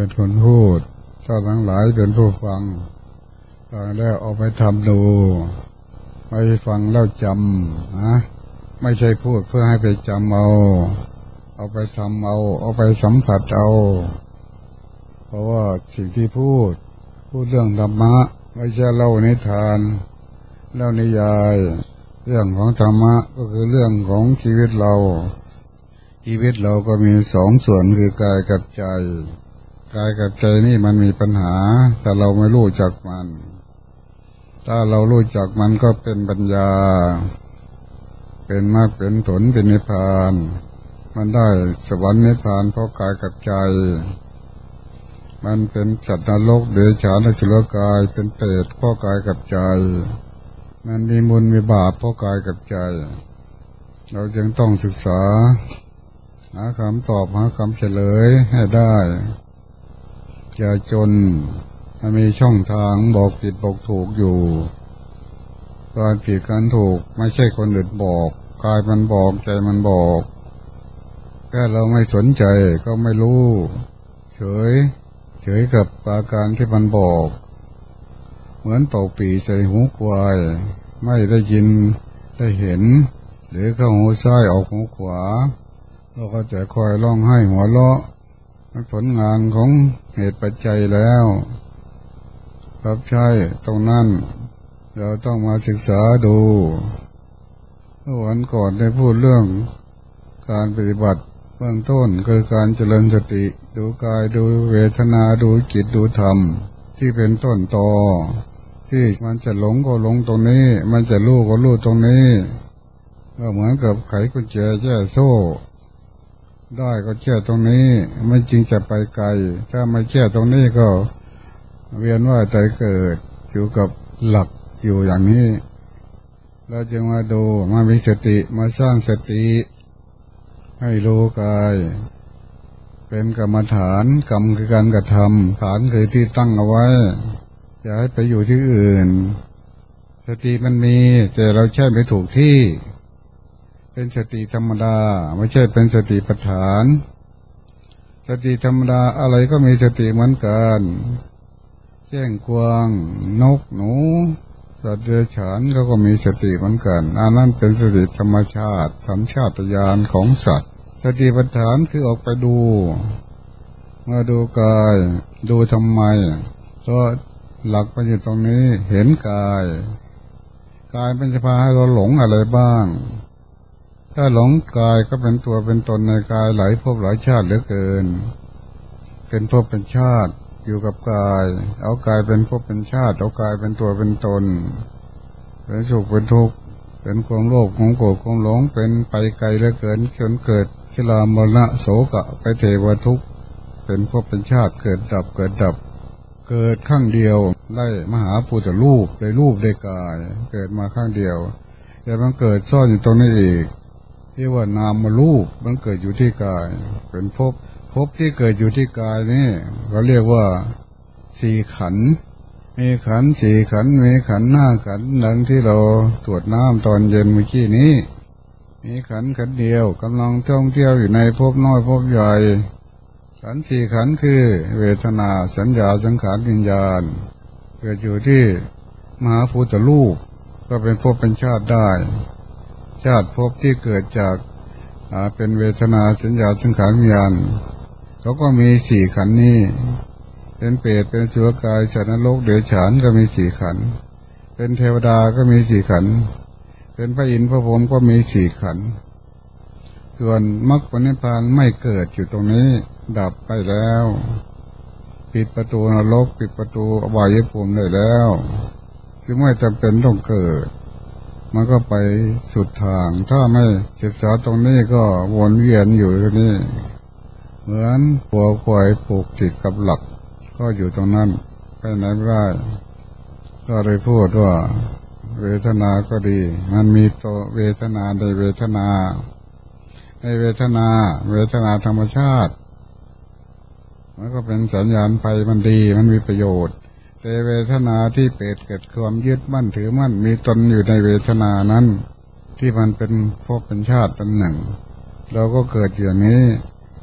เป็นคนพูดถ้าทั้งหลายเป็นผู้ฟังฟังแล้วเอาไปทำดูไม่ฟังแล้วจำนะไม่ใช่พูดเพื่อให้ไปจำเอาไปทำเอาไปสัมผัสเอาเพราะว่าสิ่งที่พูดเรื่องธรรมะไม่ใช่เล่านิทานเล่านิยายเรื่องของธรรมะก็คือเรื่องของชีวิตเราก็มีสองส่วนคือกายกับใจกายกับใจนี่มันมีปัญหาแต่เราไม่รู้จักมันถ้าเรารู้จักมันก็เป็นปัญญาเป็นมรรคเป็นผลเป็นนิพพานมันได้สวรรค์นิพพานเพราะกายกับใจมันเป็นสัตว์นรกเดรัจฉานอสุรกายเป็นเปรตเพราะกายกับใจมันมีบุญมีบาปเพราะกายกับใจเราจึงต้องศึกษาหาคำตอบหาคำเฉลยให้ได้อย่าจนมันมีช่องทางบอกผิดบอกถูกอยู่การผิดการถูกไม่ใช่คนอื่นบอกกายมันบอกใจมันบอกแค่เราไม่สนใจก็ไม่รู้เฉยกับอาการที่มันบอกเหมือนเป่าปี่ใส่หูควายไม่ได้ยินได้เห็นหรือเข้าหูซ้ายออกหูขวาเราก็จะคอยร้องไห้หัวเราะมันผลงานของเหตุปัจจัยแล้วครับใช่ตรงนั้นเราต้องมาศึกษาดูเมื่อวันก่อนได้พูดเรื่องการปฏิบัติเบื้องต้นคือการเจริญสติดูกายดูเวทนาดูจิตดูธรรมที่เป็นต้นตอที่มันจะหลงก็หลงตรงนี้มันจะรู้ก็รู้ตรงนี้ก็เหมือนกับไขกุญแจแจ้โซ่ได้ก็แช่ตรงนี้ไม่จริงจะไปไกลถ้าไม่แช่ตรงนี้ก็เวียนว่ายตายเกิดอยู่กับหลักอยู่อย่างนี้เราจึงมาดูมามีสติมาสร้างสติให้รู้กายเป็นกรรมฐานกรรมคือการกระทำฐานคือที่ตั้งเอาไว้อย่าให้ไปอยู่ที่อื่นสติมันมีแต่เราใช้ไม่ถูกที่เป็นสติธรรมดาไม่ใช่เป็นสติปัฏฐานสติธรรมดาอะไรก็มีสติเหมือนกันแจ้งกวางนกหนูสัตว์เดรัจฉานเขาก็มีสติเหมือนกันอันนั้นเป็นสติธรรมชาติสัญชาตญาณของสัตว์สติปัฏฐานคือออกไปดูเมื่อดูกายดูทำไมเพราะหลักมันอยู่ตรงนี้เห็นกายเป็นจะพาให้เราหลงอะไรบ้างถ้าหลงกายก็เป็นตัวเป็นตนในกายหลายภพหลายชาติเหลือเกินเป็นภพเป็นชาติอยู่กับกายเอากายเป็นภพเป็นชาติเอากายเป็นตัวเป็นตนเป็นสุขเป็นทุกข์เป็นความโลภความโกรธความหลงเป็นไปไกลเหลือเกินจนเกิดชรามรณะโศกะไปเทวทุกข์เป็นภพเป็นชาติเกิดดับเกิดครั้งเดียวไล่มหาพุทธรูปได้รูปได้กายเกิดมาครั้งเดียวแต่มันเกิดซ่อนอยู่ตรงนี้อีกที่ว่านามรูปมันเกิดอยู่ที่กายเป็นภพที่เกิดอยู่ที่กายนี่เขาเรียกว่าสี่ขันธ์มีขันธ์สี่ขันธ์มีขันธ์ห้าขันธ์ดังที่เราตรวจน้ำตอนเย็นเมื่อกี้นี้มีขันธ์เดียวกำลังท่องเที่ยวอยู่ในภพน้อยภพใหญ่ขันธ์สี่ขันธ์คือเวทนาสัญญาสังขารวิญญาณเกิดอยู่ที่มหาพุทธรูปก็เป็นภพเป็นชาติได้ชาติภพที่เกิดจากเป็นเวทนาสัญญาสังขารวิญญาณเขาก็มีสี่ขันธ์นี้เป็นเปรตเป็นอสุรกายสัตว์นรกเดรัจฉานก็มีสี่ขันธ์เป็นเทวดาก็มีสี่ขันธ์เป็นพระอินทร์พระพรหมก็มีสี่ขันธ์ส่วนมรรคผลนิพพานไม่เกิดอยู่ตรงนี้ดับไปแล้วปิดประตูนรกปิดประตูอบายภูมิได้แล้วคือไม่จำเป็นต้องเกิดมันก็ไปสุดทางถ้าไม่ศึกษาตรงนี้ก็วนเวียนอยู่ตรงนี้เหมือนหัวควายผูกติดกับหลักก็อยู่ตรงนั้นไปไหนไม่ได้ก็เลยพูดว่าเวทนาก็ดีมันมีตัวเวทนาในเวทนาธรรมชาติมันก็เป็นสัญญาณภัยมันดีมันมีประโยชน์แต่เวทนาที่เกิดความยึดมั่นถือมั่นมีตนอยู่ในเวทนานั้นที่มันเป็นภพเป็นชาติเป็นหนึ่งเราก็เกิดอย่างนี้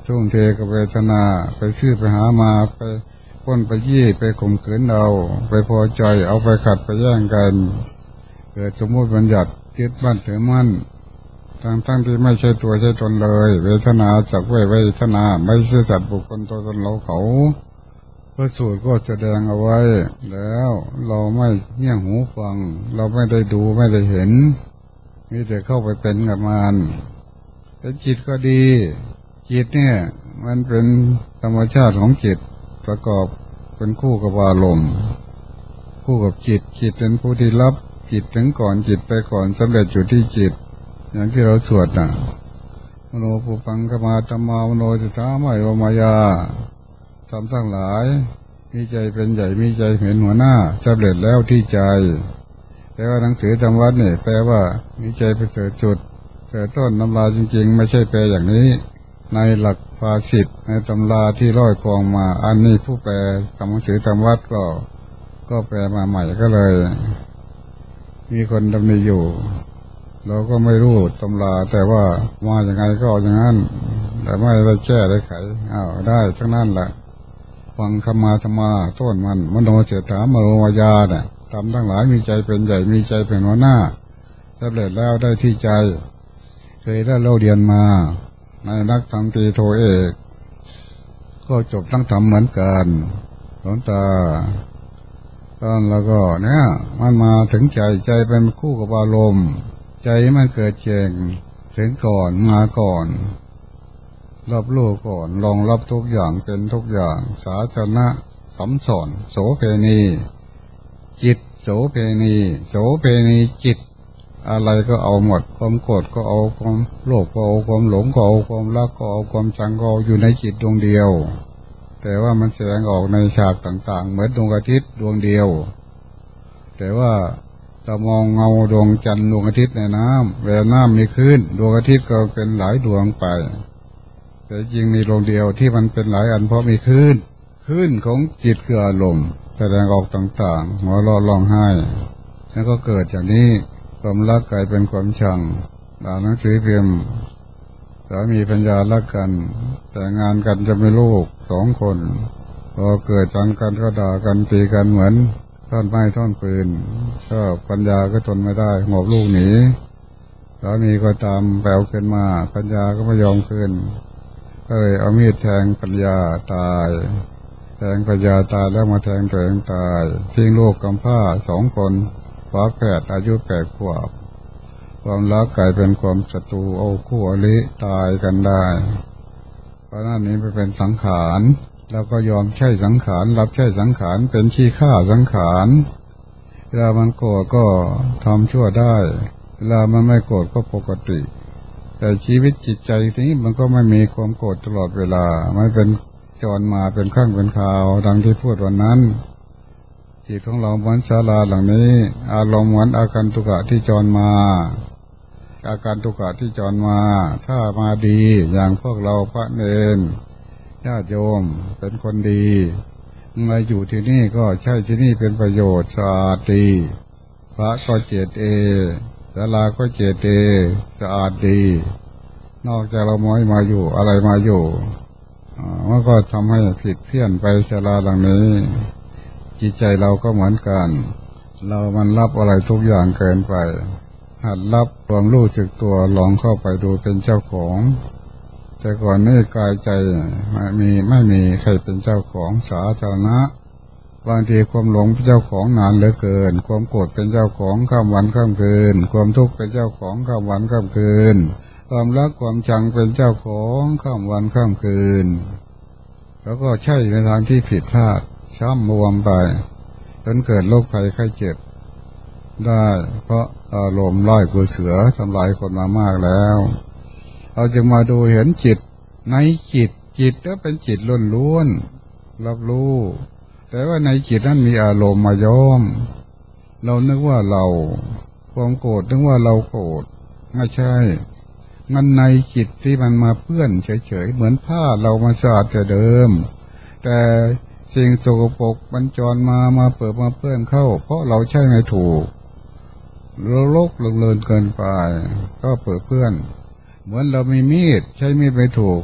ทุ่มเทกับเวทนาไปซื้อไปหามาไปปล้นไปยี่ไปข่มขืนเอาไปพอใจเอาไปขัดไปแย่งกันเกิดสมมติบัญญัติยึดมั่นถือมั่นทั้งที่ไม่ใช่ตัวใช่ตนเลยเวทนาสักเวทนาไม่ใช่สัตว์บุคคลตัวตนเราเขาพระสูตรก็แสดงเอาไว้แล้วเราไม่เงี่ยหูฟังเราไม่ได้ดูไม่ได้เห็นมีแต่เข้าไปเป็นกับมันแต่จิตก็ดีจิตเนี่ยมันเป็นธรรมชาติของจิตประกอบเป็นคู่กับอารมณ์คู่กับจิตจิตเป็นผู้ที่รับจิตถึงก่อนจิตไปก่อนสำเร็จอยู่ที่จิตอย่างที่เราสวดน่ะมโนปุปังคมาธรรมามโนสิทธาไมวมายาทำทั้งหลายมีใจเป็นใหญ่มีใจเห็นหัวหน้าสำเร็จแล้วที่ใจแต่ว่าหนังสือธรรมวัดเนี่ยแปลว่ามีใจประเสริฐสุดเกิดต้นตำราจริงๆไม่ใช่แปลอย่างนี้ในหลักภาษิตในตำราที่ร้อยกองมาอันนี้ผู้แปลหนังสือธรรมวัดก็แปลมาใหม่ก็เลยมีคนดำเนินอยู่เราก็ไม่รู้ตำราแต่ว่ามาอย่างไงก็อย่างนั้นแต่ไม่ได้แก้ได้ไขได้ทั้งนั้นแหละฟังคำมาธรรมาต้นมันมโนเสถามโนมายาเนี่ยทำทั้งหลายมีใจเป็นใหญ่มีใจเป็นหัวหน้าสำเร็จแล้วได้ที่ใจเคยได้เราเรียนมาในนักธรรมตรีโทเอกก็จบทั้งธรรมเหมือนกันหลวงตาตอนแล้วก็เนี่ยมันมาถึงใจเป็นคู่กับอารมณ์ใจมันเกิดเจงถึงก่อนมาก่อนรับรู้ก่อนลองรับทุกอย่างเป็นทุกอย่างสาธารณะสัมสอนโสเพณีจิตโสเพณีโสเพณีจิตอะไรก็เอาหมดความโกรธก็เอาความโลภก็เอาความหลงก็เอาความรักก็เอาความชังก็เอาอยู่ในจิตดวงเดียวแต่ว่ามันแสดงออกในฉากต่างๆเหมือนดวงอาทิตย์ดวงเดียวแต่ว่าเรามองเงาดวงจันทร์ดวงอาทิตย์ในน้ำเวลาน้ำมีคลื่นดวงอาทิตย์ก็เป็นหลายดวงไปแต่จริงมีดวงเดียวที่มันเป็นหลายอันเพราะมีคลื่นของจิตคืออารมณ์แสดงออกต่างๆหัวเราะร้องไห้แล้วก็เกิดจากนี้ความรักกลายเป็นความชังอ่านหนังสือเพียมสามีปัญญารักกันแต่งงานกันจะไม่ลูก2 คนพอเกิดจังกันก็ด่ากันตีกันเหมือนท่อนไม้ท่อนปืนก็ปัญญาก็ทนไม่ได้หอบลูกหนีสามีก็ตามแปลวขึ้นมาปัญญาก็ไม่ยอมขึ้นก็เลยเอามีดแทงปัญญาตายแทงปัญญาตายแล้วมาแทงตัวเองตายทิ้งลูกกำพร้า2 คนฝาแฝดอายุ8 ขวบความรักกลายเป็นความศัตรูเอาคู่อริตายกันได้เพราะนั้นนี้ไปเป็นสังขารแล้วก็ยอมใช้สังขารรับใช้สังขารเป็นขี้ข้าสังขารเวลามันโกรธก็ทำชั่วได้เวลามันไม่โกรธก็ปกติแต่ชีวิตจิตใจนี้มันก็ไม่มีความโกรธตลอดเวลาไม่เป็นจรมาเป็นข้างเป็นข่าวดังที่พูดวันนั้นจิตของเราเหมือนศาลาหลังนี้อารมณ์เหมือนอาการตุกะที่จรมาอาการตุกะที่จรมาถ้ามาดีอย่างพวกเราพระเนรญาติโยมเป็นคนดีมาอยู่ที่นี่ก็ใช่ที่นี่เป็นประโยชน์สะอาดดีพระก็เจตศาลาก็เจตสะอาดดีนอกจากเราไม่มาอยู่อะไรมาอยู่มันก็ทำให้ผิดเพี้ยนไปศาลาหลังนี้จิตใจเราก็เหมือนกันเรามันรับอะไรทุกอย่างเกินไปหัดรับความรู้สึกตัวลองเข้าไปดูเป็นเจ้าของแต่ก่อนนี้กายใจไม่มีใครเป็นเจ้าของสาธารณะบางทีความหลงเป็นเจ้าของนานเหลือเกินความโกรธเป็นเจ้าของข้ามวันข้ามคืนความทุกข์เป็นเจ้าของข้ามวันข้ามคืนความรักความชังเป็นเจ้าของข้ามวันข้ามคืนแล้วก็ใช่ในทางที่ผิดพลาดช้ำบวมไปจนเกิดโรคภัยไข้เจ็บได้เพราะอารมณ์ร้ายกว่าเสือทำลายคนมามากแล้วเราจึงมาดูเห็นจิตในจิตก็เป็นจิตล้วนๆรับรู้แต่ว่าในจิตนั้นมีอารมณ์มาย้อมเรานึกว่าเราความโกรธนึกว่าเราโกรธไม่ใช่มันในจิตที่มันมาเปื้อนเฉยๆเหมือนผ้าเรามาสะอาดแต่เดิมแต่สิ่งสกปรกบัญจรมาเปิดมาเปื้อนเข้าเพราะเราใช่ไม่ถูกโลกเลินเกินไปก็เปิดเปื้อนเหมือนเรามีมีดใช้มีดไม่ถูก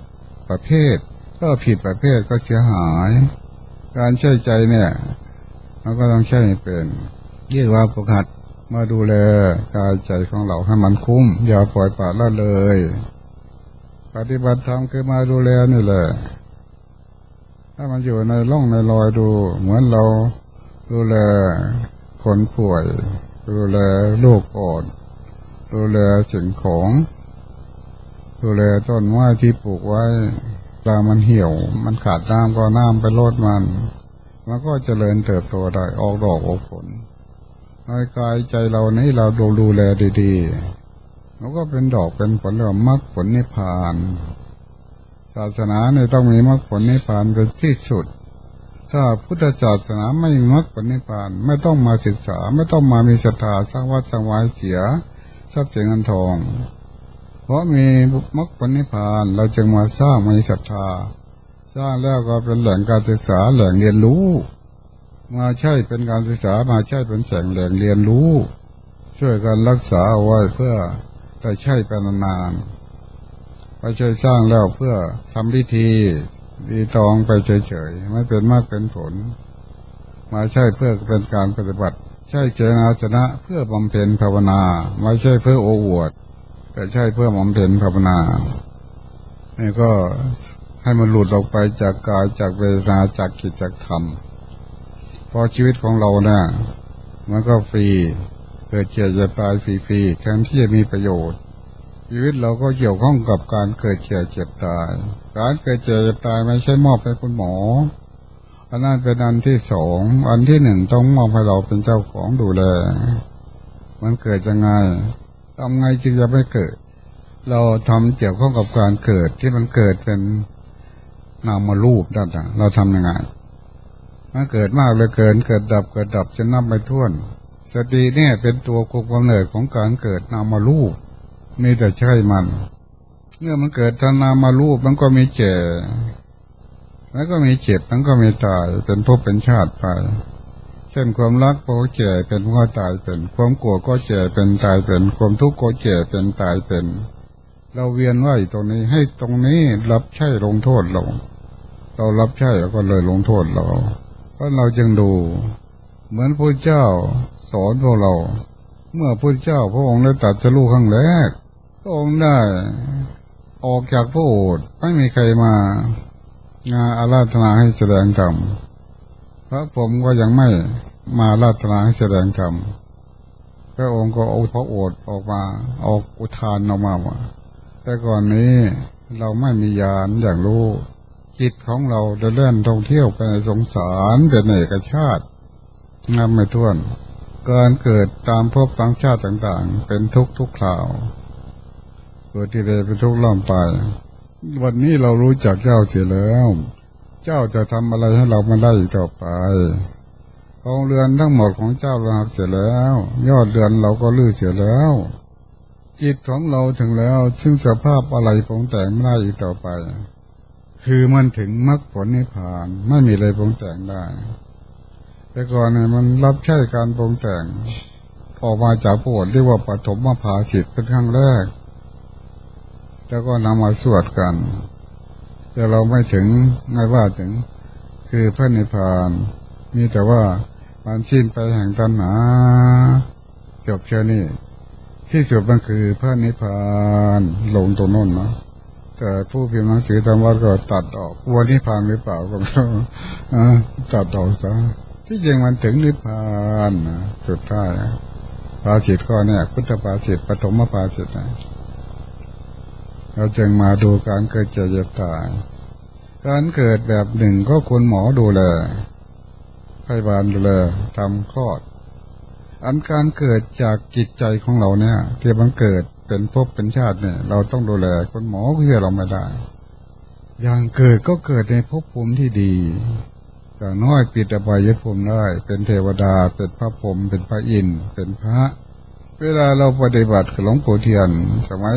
ประเภทก็ผิดประเภทก็เสียหายการใช้ใจเนี่ยเราก็ต้องใช้ให้เป็นเรียกว่าฝึกหัดมาดูแลกายใจของเราให้มันคุ้มอย่าปล่อยปละละเลยปฏิบัติธรรมคือมาดูแลนี่แหละถ้ามันอยู่ในร่องในรอยดูเหมือนเราดูแลคนป่วยดูแลลูกอ่อนดูแลสิ่งของดูแลต้นไม้ที่ปลูกไว้ตามันเหี่ยวมันขาดน้ำก็น้ำไปรดมันก็เจริญเติบโตได้ออกดอกออกผลในกายใจเรานี้เราดูแลดีๆแล้วก็เป็นดอกเป็นผลแล้วมรรคผลนิพพานศาสนาเนี่ยต้องมีมรรคผลนิพพานเป็นที่สุดถ้าพุทธศาสนาไม่มีมรรคผลนิพพานไม่ต้องมาศึกษาไม่ต้องมามีศรัทธาสร้างวัดสร้างวาเสียทรัพย์สินเงินทองเพราะมีมรรคผลนิพพานเราจึงมาสร้างมีศรัทธาสร้างแล้วก็เป็นแหล่งการศึกษาแหล่งเรียนรู้มาใช่เป็นการศึกษามาใช่เป็นแหล่งเรียนรู้ช่วยกันรักษาเอาไว้เพื่อได้ใช้ไปนานๆไม่ใช่สร้างแล้วเพื่อทำพิธีดีตองไปเฉยๆไม่เป็นมากเป็นผลมาใช่เพื่อเป็นการปฏิบัติใช่เจนาสนะเพื่อบำเพ็ญภาวนาไม่ใช่เพื่อโอ้อวดแต่ใช่เพื่อบำเพ็ญภาวนานี่ก็ให้มันหลุดออกไปจากกายจากเวทนาจากจิตจากธรรมพอชีวิตของเราเนี่ยมันก็ฟรีเกิดเจ็บจะตายฟรีๆแทนที่จะมีประโยชน์ชีวิตเราก็เกี่ยวข้องกับการเกิดเจ็บเจ็บตายการเกิดเจ็บเจ็บตายไม่ใช่มอบให้คุณหมออันนั้นเป็นอันที่สองอันที่หนึ่งต้องมอบให้เราเป็นเจ้าของดูแลมันเกิดยังไงทำไงจึงจะไม่เกิดเราทำเกี่ยวข้องกับการเกิดที่มันเกิดเป็นนามรูปนั่นนะเราทำยังไงมันเกิดมากเลยเกิดดับจนนับไม่ถ้วนสติเนี่ยเป็นตัวคุมกำเนิดของการเกิดนามารูปมีแต่ใช่มันเมื่อมันเกิดทางนามารูปมันก็มีแก่แล้วก็มีเจ็บมันก็มีตายเป็นภพเป็นชาติไปเช่นความรักก็แก่เป็นก็ตายเป็นความโกรธก็แก่เป็นตายเป็นความทุกข์ก็แก่เป็นตายเป็นเราเวียนว่ายตรงนี้ให้ตรงนี้รับใช้ลงโทษเรารับใช้แล้วก็เลยลงโทษเราเพราะเราจึงดูเหมือนพระเจ้าสอนพวกเราเมื่อพระเจ้าพระองค์ได้ตรัสรู้ครั้งแรกพระองค์ได้ออกจากพระโอษฐ์ไม่มีใครมางานอาราธนาให้แสดงธรรมพระผมก็ยังไม่มาอาราธนาให้แสดงธรรมพระองค์ก็เอาพระโอษฐ์ออกมาออกอุทานออกมาว่าแต่ก่อนนี้เราไม่มีญาณอย่างรู้จิตของเราได้เล่นท่องเที่ยวไปในสงสารเป็นเอกชาตินับไม่ถ้วนการเกิดตามภพตามชาติต่างๆเป็นทุกคราวเกิดที่ใดเป็นทุกล่ำไปวันนี้เรารู้จักเจ้าเสียแล้วเจ้าจะทำอะไรให้เราไม่ได้อีกต่อไปกองเรือนทั้งหมดของเจ้าเราหักเสียแล้วยอดเรือนเราก็ลื้อเสียแล้วจิตของเราถึงแล้วซึ่งสภาพอะไรปรุงแต่งไม่ได้อีกต่อไปคือมันถึงมรรคผลนิพพานไม่มีอะไรปรุงแต่งได้แต่ก่อนเนี่ยมันรับใช้การปรุงแต่งออกมาจากโพธิเรียกว่าปฐมภาสิทธิ์เป็นครั้งแรกแล้วก็นำมาสวดกันแต่เราไม่ถึงไม่ว่าถึงคือพระนิพพานมีแต่ว่ามันสิ้นไปแห่งตัณหาจบแค่นี้ที่สุดมันคือพระนิพพานลงตรงโน้นเนาะแต่ผู้พิมพ์หนังสือธรรมะก็ตัดออกวันนิพพานหรือเปล่าก็ไม่รู้ตัดออกซะที่จริงมันถึงนิพพานสุดท้ายภาสิทธิ์ข้อเนี่ยพุทธภาสิทธิ์ปฐมภาสิทธิ์เราจึงมาดูการเกิดเจ็บเจ็บตายการเกิดแบบหนึ่งก็คุณหมอดูแลพยาบาลดูแลทำคลอดอันการเกิดจากจิตใจของเราเนี่ยที่มันเกิดเป็นภพเป็นชาติเนี่ยเราต้องดูแลคุณหมอก็ช่วยเราไม่ได้อย่างเกิดก็เกิดในภพภูมิที่ดีอย่างน้อยปิดอบายภูมิได้เป็นเทวดาเป็นพระพรหมเป็นพระอินทร์เป็นพระเวลาเราปฏิบัติกับหลวงปู่เทียนสมัย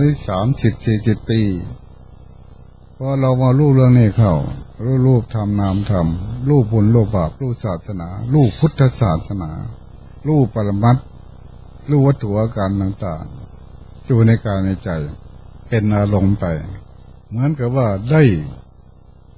30-40 ปีพอเรามารู้เรื่องนี้เข้ารู้รูปธรรมนามธรรมรู้บุญรู้บาปรู้ศาสนารู้พุทธศาสนารู้ปรมัตถ์รู้วัตถุอาการต่างๆอยู่ในกายในใจเป็นอารมณ์ไปเหมือนกับว่าได้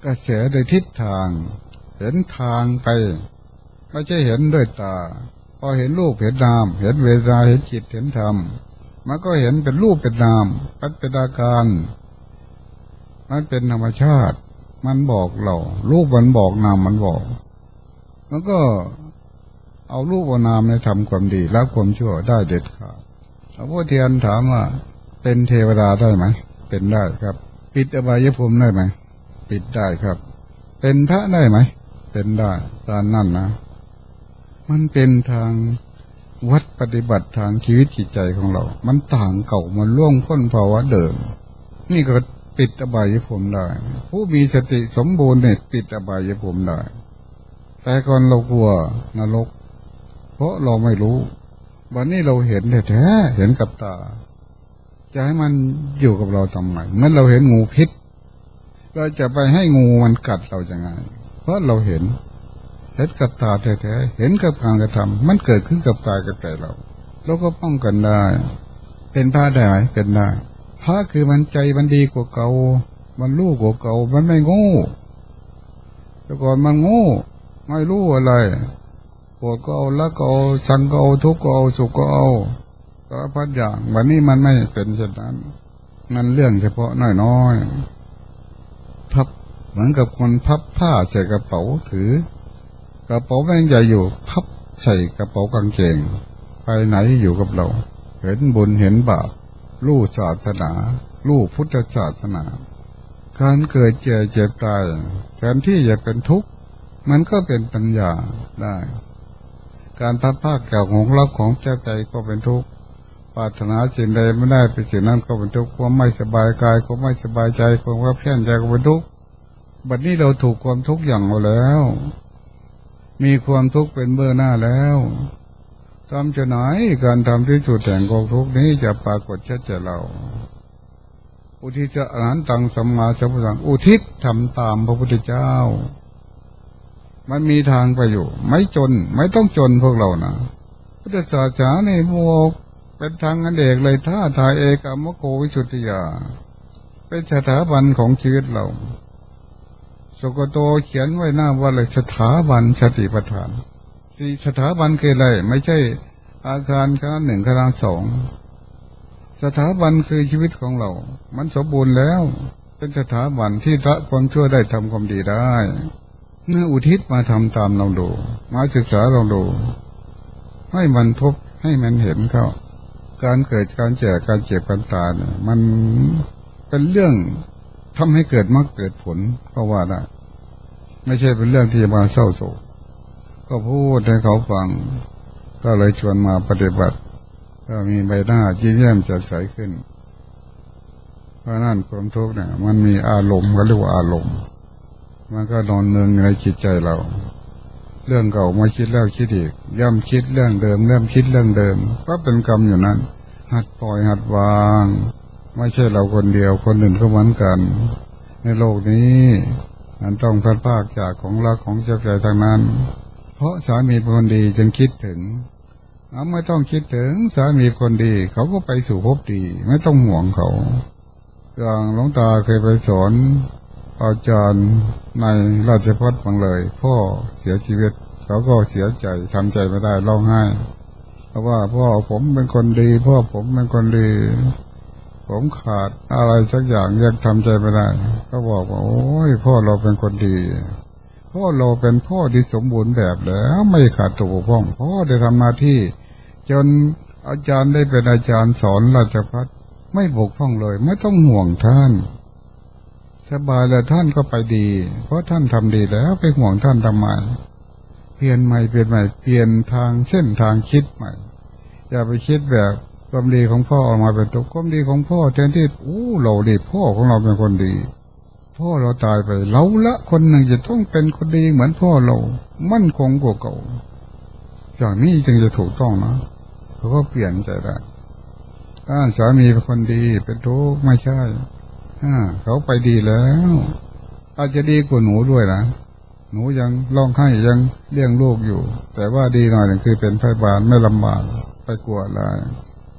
กระแสโดยทิศทางเห็นทางไปไม่ใช่เห็นด้วยตาพอเห็นรูปเห็นนามเห็นเวทนาเห็นจิตเห็นธรรมมันก็เห็นเป็นรูปเป็นนามปัจจัยการมันเป็นธรรมชาติมันบอกเรารูปมันบอกนามมันบอกมันก็เอารูปเอานามในทำความดีละความชั่วได้เด็ดขาดพระพุทธเทียนถามว่าเป็นเทวดาได้ไหมเป็นได้ครับปิดอบายภูมิได้ไหมปิดได้ครับเป็นพระได้ไหมเป็นได้ตอนนั้นนะมันเป็นทางวัดปฏิบัติทางชีวิตจิตใจของเรามันต่างเก่ามันล่วงพ้นภาวะเดิมนี่ก็ปิดอบายภูมิได้ผู้มีสติสมบูรณ์เนี่ยปิดอบายภูมิได้แต่ก่อนเรากลัวนรกเพราะเราไม่รู้วันนี้เราเห็นแท้ๆเห็นกับตาจะให้มันอยู่กับเราทำไมเมื่อเราเห็นงูพิษเราจะไปให้งูมันกัดเราจะไงเพราะเราเห็นกับตาแท้ๆเห็นกับการกระทำมันเกิดขึ้นกับกายกับใจเราก็ป้องกันได้เป็นพระได้ไหมเป็นได้พระคือมันใจมันดีกว่าเก่ามันรู้กว่าเก่ามันไม่โง่แต่ก่อนมันโง่ไม่รู้อะไรโกรธก็เอาละก็เอาชังก็เอาทุกข์ก็เอาสุขก็เอาสารพัดอย่างวันนี้มันไม่เป็นเช่นนั้นมันเรื่องเฉพาะน้อยๆพับเหมือนกับคนพับผ้าใส่กระเป๋าถือกระเป๋าแม่งใหญ่อยู่พับใส่กระเป๋ากางเกงไปไหนอยู่กับเราเห็นบุญเห็นบาปรู้ศาสนารู้พุทธศาสนาการเกิดเจ็บตายแทนที่จะเป็นทุกข์มันก็เป็นปัญญาได้การทัดภาคแก่ของรักของเจ้าใจก็เป็นทุกข์ปรารถนาสิ่งใดไม่ได้เป็นสิ่งนั้นก็เป็นทุกข์ความไม่สบายกายความไม่สบายใจความว่าเพี้ยนใจก็เป็นทุกข์บัดนี้เราถูกความทุกข์อย่างเราแล้วมีความทุกข์เป็นเบื้องหน้าแล้วทำจะไหนการทำที่สุดแห่งกองทุกข์นี้จะปรากฏชัดแก่เราอุทิศอรหันตังสัมมาสัมพุทธังอุทิศทำตามพระพุทธเจ้ามันมีทางไปอยู่ไม่จนไม่ต้องจนพวกเรานะพุทธศาสนาในพวกเป็นทางอันเอกเลยท่าทายเอกามโกวิสุทธิยาเป็นสถาบันของชีวิตเราสกโตเขียนไว้หน้าว่าเลยสถาบันสติปัฏฐานที่สถาบันคืออะไรไม่ใช่อาคารคณะหนึ่งคณะสองสถาบันคือชีวิตของเรามันสมบูรณ์แล้วเป็นสถาบันที่ละความชั่วได้ทำความดีได้เมื่ออุทิศมาทำตามเราดูมาศึกษาเราดูให้มันพบให้มันเห็นเขาการเกิดการแก่การเจ็บการตายเนี่ยมันเป็นเรื่องทำให้เกิดมรรคเกิดผลก็ว่าได้ไม่ใช่เป็นเรื่องที่จะมาเศร้าโศกก็พูดให้เขาฟังก็เลยชวนมาปฏิบัติก็มีใบหน้ายิ้มแย้มแจ่มใสขึ้นเพราะนั่นความทุกข์เนี่ยมันมีอารมณ์ก็เรียกว่าอารมณ์มันก็นอนเนืองในจิตใจเราเรื่องเก่ามาคิดแล้วคิดอีกย่ำคิดเรื่องเดิมเริ่มคิดเรื่องเดิมก็เป็นกรรมอยู่นั้นหัดปล่อยหัดวางไม่ใช่เราคนเดียวคนอื่นก็เหมือนกันในโลกนี้มันต้องพลาดพลาดจากของรักของเจ้าใจทางนั้นเพราะสามีเป็นคนดีจึงคิดถึงไม่ต้องคิดถึงสามีคนดีเขาก็ไปสู่ภพดีไม่ต้องห่วงเขาอย่างหลวงตาเคยไปสอนอาจารย์ในราชภัฏบางเลยพ่อเสียชีวิตเขาก็เสียใจทำใจไม่ได้ร้องไห้เพราะว่าพ่อผมเป็นคนดีพ่อผมเป็นคนดีผมขาดอะไรสักอย่างยังทำใจไม่ได้ก็บอกว่าโอ้ยพ่อเราเป็นคนดีพ่อเราเป็นพ่อที่สมบูรณ์แบบแล้วไม่ขาดตกบกพร่องพ่อได้ทำหน้าที่จนอาจารย์ได้เป็นอาจารย์สอนราชภัฏไม่บกพร่องเลยไม่ต้องห่วงท่านสบายแล้วท่านก็ไปดีเพราะท่านทำดีแล้วไปห่วงท่านทำไมเปลี่ยนใหม่เปลี่ยนใหม่เปลี่ยนทางเส้นทางคิดใหม่อย่าไปคิดแบบความดีของพ่อออกมาเป็นตัวความดีของพ่อแทนที่เราดีพ่อของเราเป็นคนดีพ่อเราตายไปเราละคนหนึ่งจะต้องเป็นคนดีเหมือนพ่อเรามั่นคงกว่าเก่าอย่างนี้จึงจะถูกต้องนะเขาก็เปลี่ยนใจได้ถ้าสามีเป็นคนดีเป็นทุกข์ไม่ใช่เขาไปดีแล้วอาจจะดีกว่าหนูด้วยนะหนูยังร้องไห้ยังเลี้ยงลูกอยู่แต่ว่าดีหน่อยหนึ่งคือเป็นพยาบาลไม่ลำบากไปกลัวอะไร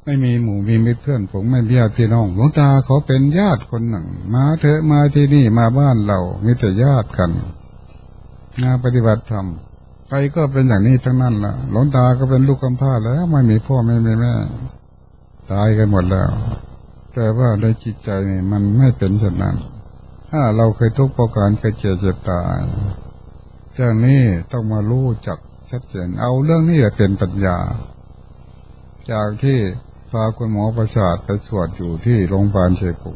ไม่มีหมู่มีมิตรเพื่อนผมไม่มีญาติพี่น้องหลวงตาเขาเป็นญาติคนหนึ่งมาเถอะมาที่นี่มาบ้านเรามีแต่ญาติกันงานปฏิบัติธรรมใครก็เป็นอย่างนี้ทั้งนั้นล่ะหลวงตาก็เป็นลูกกำพร้าแล้วไม่มีพ่อไม่มีแม่ตายกันหมดแล้วแต่ว่าในจิตใจนี่มันไม่เป็นเช่นนั้นถ้าเราเคยทุกข์เพราะการเคยเจ็บตายเรื่องนี้ต้องมารู้จักชัดเจนเอาเรื่องนี้เป็นปัญญาจากที่พาคุณหมอประสาทไปสวดอยู่ที่โรงพยาบาลเชียงกง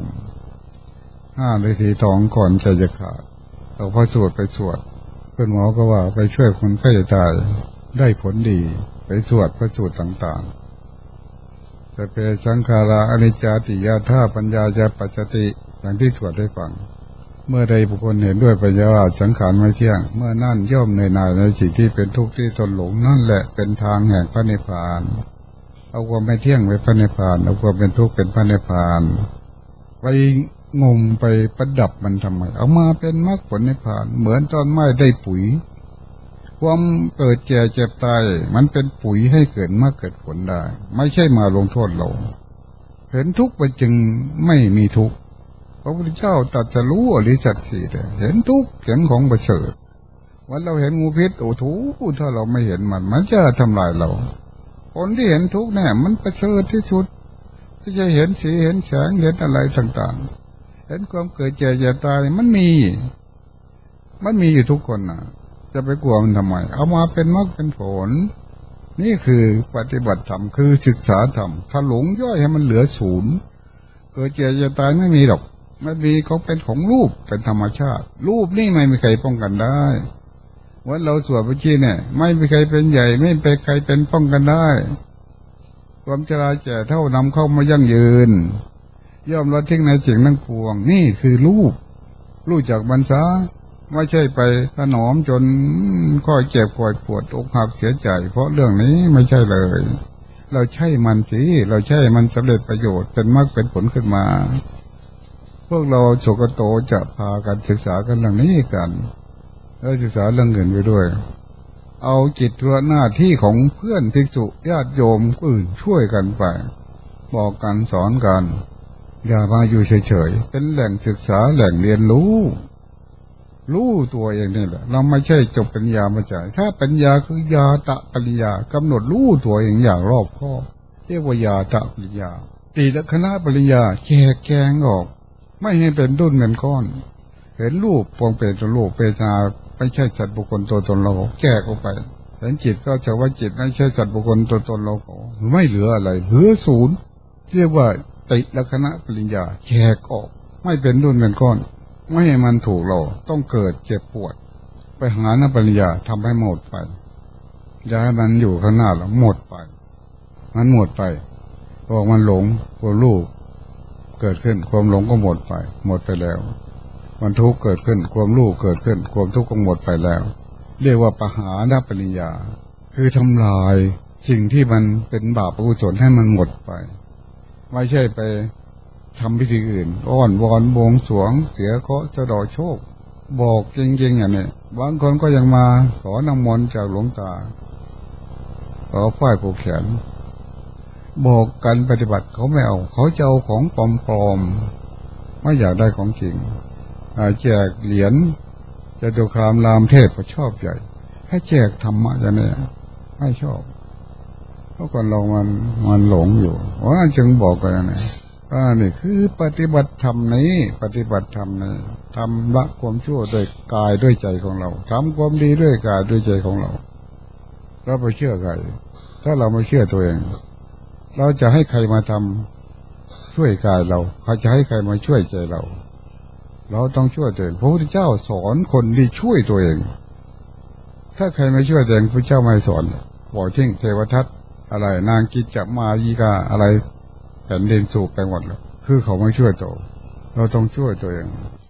5 นาทีท้องก่อนใจจะขาดเราพอสวดไปสวดคุณหมอก็ว่าไปช่วยคนไข้ตายได้ผลดีไปสวดพระสูตรต่างๆแต่เป็นสังขาราอนิจจติยาธาปัญญาจะปัจจติอย่างที่สวดได้ฟังเมื่อใดบุคคลเห็นด้วยปัญญาว่าสังขารไม่เที่ยงเมื่อนั่นย่อมเหนื่อยหน่ายในสิ่งที่เป็นทุกข์ที่ตนหลงนั่นแหละเป็นทางแห่งพระนิพพานเอาความไม่เที่ยงไปพระนิพพานเอาความเป็นทุกข์เป็นพระนิพพานไปงมไปประดับมันทำไมเอามาเป็นมรรคผลนิพพานเหมือนต้นไม้ได้ปุ๋ยความเกิดแก่เจ็บตายมันเป็นปุ๋ยให้เกิดมรรคเกิดผลได้ไม่ใช่มาลงโทษเราเห็นทุกข์ไปจึงไม่มีทุกข์พระพุทธเจ้าตรัสรู้อริยสัจสี่เห็นทุกข์เห็นของประเสริฐวันเราเห็นงูพิษโอ้ถูถ้าเราไม่เห็นมันจะทำลายเราคนที่เห็นทุกข์เนี่ยมันประเสริฐที่สุดที่จะเห็นสีเห็นแสงเห็นอะไรต่างๆเห็นความเกิดแก่เจ็บตายมันมีอยู่ทุกคนนะจะไปกลัวมันทำไมเอามาเป็นมรรคเป็นผลนี่คือปฏิบัติธรรมคือศึกษาธรรมถ้าหลงย่อยให้มันเหลือศูนย์เกิดแก่เจ็บตายไม่มีหรอกมันมีเขาเป็นของรูปเป็นธรรมชาติรูปนี่ไม่มีใครป้องกันได้วันเราสวดพระชีเนี่ยไม่มีใครเป็นใหญ่ไม่มีใครเป็นป้องกันได้ความชราแก่เท่านำเข้ามายั่งยืนย่อมละทิ้งในสิ่งทั้งปวงนี่คือรู้จักบรรษาไม่ใช่ไปถนอมจนค่อยเจ็บค่อยปวดอกหักเสียใจเพราะเรื่องนี้ไม่ใช่เลยเราใช่มันสิเราใช่มันสำเร็จประโยชน์เป็นมรรคเป็นผลขึ้นมาพวกเราโสกโตจะพากันศึกษากันเรื่องนี้กันแล้วศึกษาเรื่องเงินไปด้วยเอาจิตตัวหน้าที่ของเพื่อนภิกษุญาติโยมอื่นช่วยกันไปบอกกันสอนกันอย่ามาอยู่เฉยๆเป็นแหล่งศึกษาแหล่งเรียนรู้ตัวเองนี่แหละเราไม่ใช่จบปัญญามาจากถ้าปัญญาคือยาตะปัญญากำหนดรู้ตัวเองอย่างรอบคอบเรียกว่ายาตะปัญญาตีละคณะปัญญาแจกแจงออกไม่ให้เป็นดุ้นเป็นก้อนเห็นรูปปวงเป็นตัวรูปเป็นนาไม่ใช่สัตว์บุคคลตัวตนเราแจกออกไปเห็นจิตก็จะว่าจิตไม่ใช่สัตว์บุคคลตัวตนเราไม่เหลืออะไรเหลือศูนย์เรียกว่าติละคณะปัญญาแจกออกไม่เป็นดุ้นเป็นก้อนไม่ให้มันถูกเราต้องเกิดเจ็บปวดไปหาหน้าปัญญาทำให้หมดไปอย่าให้มันอยู่ข้างหน้าเราหมดไปมันหมดไปพอมันหลงความรู้เกิดขึ้นความหลงก็หมดไปแล้วมันทุกข์เกิดขึ้นความรู้เกิดขึ้นความทุกข์ก็หมดไปแล้วเรียกว่าปหาหน้าปัญญาคือทำลายสิ่งที่มันเป็นบาปอกุศลให้มันหมดไปไม่ใช่ไปทำพิธีอื่นอ้อนวอนบวงสรวงเสียเคราะห์สะเดาะโชคบอกจริงๆอย่างนี้บางคนก็ยังมาขอน้ำมนต์จากหลวงตาขอฝ้ายผูกแขนบอกกันปฏิบัติเขาไม่เอาเขาจะเอาของปลอมๆไม่อยากได้ของจริงแจกเหรียญจะดูคามรามเทพก็ชอบใหญ่ให้แจกธรรมะอย่างนี้ไม่ชอบเพราะก่อนเรามันหลงอยู่ว่าจึงบอกกันนะนี่คือปฏิบัติธรรมนี้ปฏิบัติธรรมนี้ทำละความชั่วด้วยกายด้วยใจของเราทำความดีด้วยกายด้วยใจของเราเราไปเชื่อใครถ้าเราไม่เชื่อตัวเองเราจะให้ใครมาทำช่วยกายเราเขาจะให้ใครมาช่วยใจเราต้องช่วยตัวเองพระพุทธเจ้าสอนคนที่ช่วยตัวเองถ้าใครไม่ช่วยตัวเองพระเจ้าไม่สอนบอกทิ้งเทวทัตอะไรนางกิจจมายีกาอะไรแผ่นดินสูบไปหมดแล้วคือเขาไม่ช่วยตัวเราต้องช่วยตัวเอง